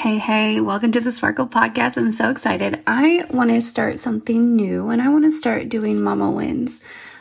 Hey, welcome to the Sparkle Podcast. I'm so excited. I want to start something new and I want to start doing Mama Wins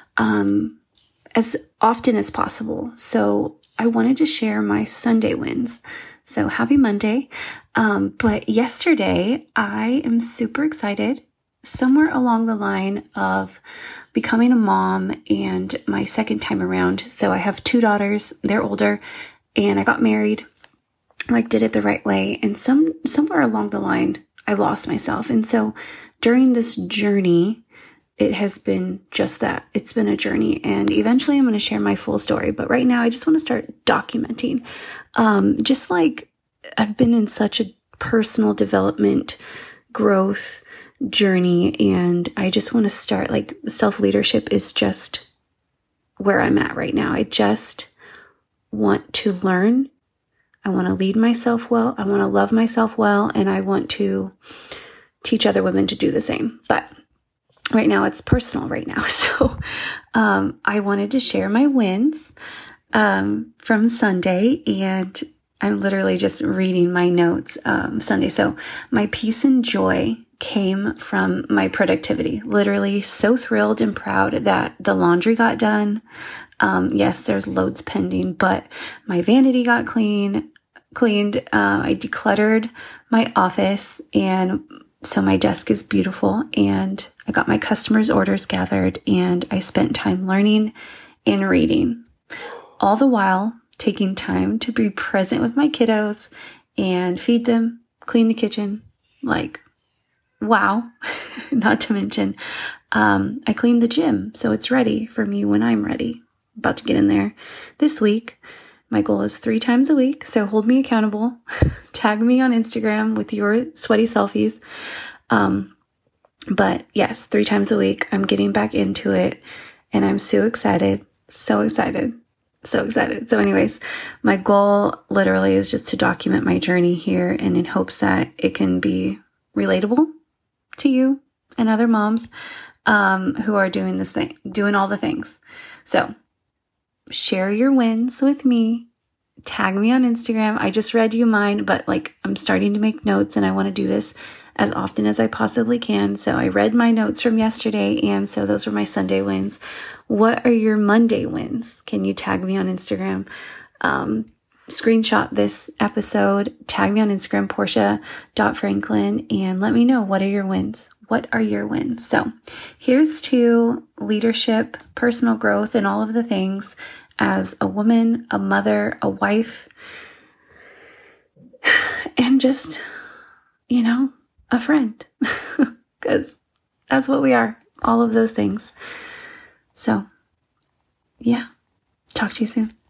as often as possible. So I wanted to share my Sunday wins. So happy Monday. But yesterday I am super excited. Somewhere along the line of becoming a mom and my second time around. So I have two daughters, they're older, and I got married. Did it the right way. And somewhere along the line, I lost myself. And so during this journey, it has been just that. It's been a journey. And eventually I'm going to share my full story. But right now I just want to start documenting. Just like I've been in such a personal development, growth journey. And I just want to start, self-leadership is just where I'm at right now. I just want to learn. I want to lead myself well. I want to love myself well. And I want to teach other women to do the same. But right now it's personal right now. So I wanted to share my wins from Sunday. And I'm literally just reading my notes Sunday. So my peace and joy came from my productivity. Literally so thrilled and proud that the laundry got done. Yes, there's loads pending, but my vanity got cleaned. I decluttered my office, and so my desk is beautiful, and I got my customers' orders gathered, and I spent time learning and reading, all the while taking time to be present with my kiddos and feed them, clean the kitchen. Wow. Not to mention, I cleaned the gym, so it's ready for me when I'm ready. About to get in there this week. My goal is 3 times a week, so hold me accountable. Tag me on Instagram with your sweaty selfies. But yes, 3 times a week, I'm getting back into it, and I'm so excited, so excited, so excited. So anyways, my goal literally is just to document my journey here, and in hopes that it can be relatable to you and other moms who are doing this thing, doing all the things. So share your wins with me. Tag me on Instagram. I just read you mine, but I'm starting to make notes and I want to do this as often as I possibly can. So I read my notes from yesterday, and so those were my Sunday wins. What are your Monday wins? Can you tag me on Instagram? Screenshot this episode, tag me on Instagram, Portia.Franklin, and let me know, what are your wins? What are your wins? So here's to leadership, personal growth, and all of the things as a woman, a mother, a wife, and just, a friend, because that's what we are, all of those things. So yeah, talk to you soon.